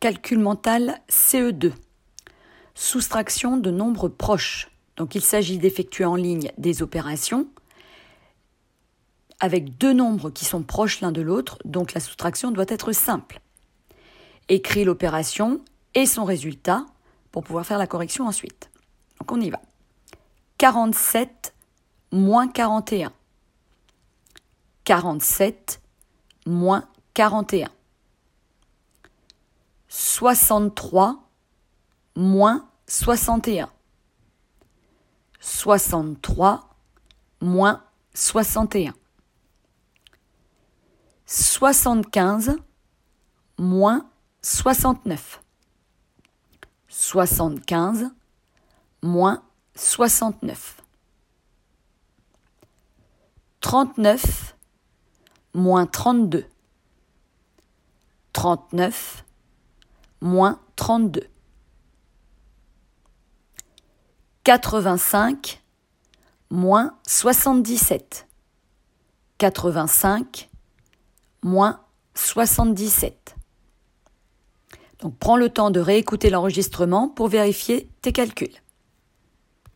calcul mental CE2. Soustraction de nombres proches. Donc il s'agit d'effectuer en ligne des opérations avec deux nombres qui sont proches l'un de l'autre, donc la soustraction doit être simple. Écris l'opération et son résultat pour pouvoir faire la correction ensuite. Donc on y va. 47 moins 41. 47 moins 41. 63 moins 61. 63 moins 61. 75 moins 69. 75 moins 69. 39 moins 32. 39 moins 32. 85 moins 77. 85 moins 77. Donc prends le temps de réécouter l'enregistrement pour vérifier tes calculs.